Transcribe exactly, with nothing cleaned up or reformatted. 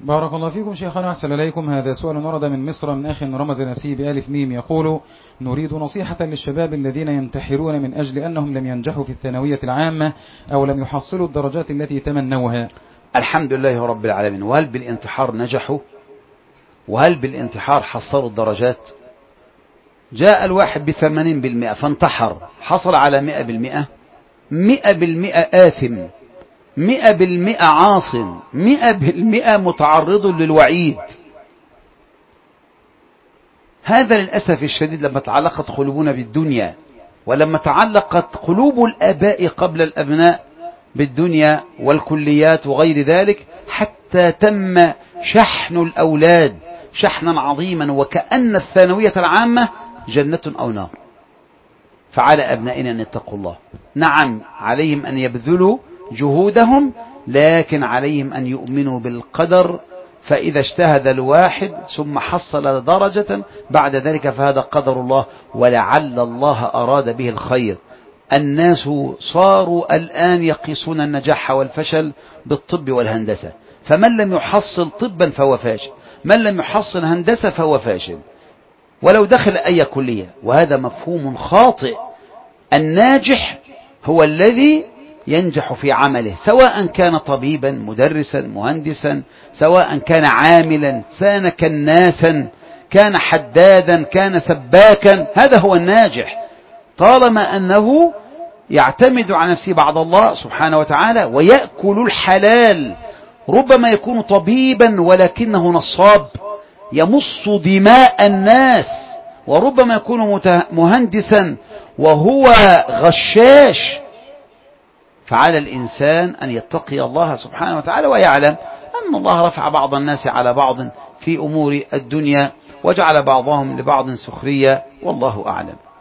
بارك الله فيكم شيخنا، أحسن إليكم. هذا سؤال ورد من مصر من أخ رمز نفسه بألف ميم، يقول: نريد نصيحة للشباب الذين ينتحرون من أجل أنهم لم ينجحوا في الثانوية العامة أو لم يحصلوا الدرجات التي تمنوها. الحمد لله رب العالمين. وهل بالانتحار نجحوا؟ وهل بالانتحار حصلوا الدرجات؟ جاء الواحد بثمانين بالمئة فانتحر، حصل على مئة بالمئة، مئة بالمئة آثم، مئة بالمئة عاص، مئة بالمئة متعرض للوعيد. هذا للأسف الشديد لما تعلقت قلوبنا بالدنيا، ولما تعلقت قلوب الآباء قبل الأبناء بالدنيا والكليات وغير ذلك، حتى تم شحن الأولاد شحنا عظيما، وكأن الثانوية العامة جنة أو نار. فعلى أبنائنا أن يتقوا الله. نعم، عليهم أن يبذلوا جهودهم، لكن عليهم أن يؤمنوا بالقدر. فإذا اجتهد الواحد ثم حصل درجة بعد ذلك فهذا قدر الله، ولعل الله أراد به الخير. الناس صاروا الآن يقيسون النجاح والفشل بالطب والهندسة، فمن لم يحصل طبا فهو فاشل، من لم يحصل هندسة فهو فاشل ولو دخل أي كلية، وهذا مفهوم خاطئ. الناجح هو الذي ينجح في عمله، سواء كان طبيبا، مدرسا، مهندسا، سواء كان عاملا، كان كناسا، كان حدادا، كان سباكا، هذا هو الناجح، طالما أنه يعتمد على نفسه بعد الله سبحانه وتعالى ويأكل الحلال. ربما يكون طبيبا ولكنه نصاب يمص دماء الناس، وربما يكون مهندسا وهو غشاش. فعلى الإنسان أن يتقي الله سبحانه وتعالى ويعلم أن الله رفع بعض الناس على بعض في أمور الدنيا وجعل بعضهم لبعض سخرية، والله أعلم.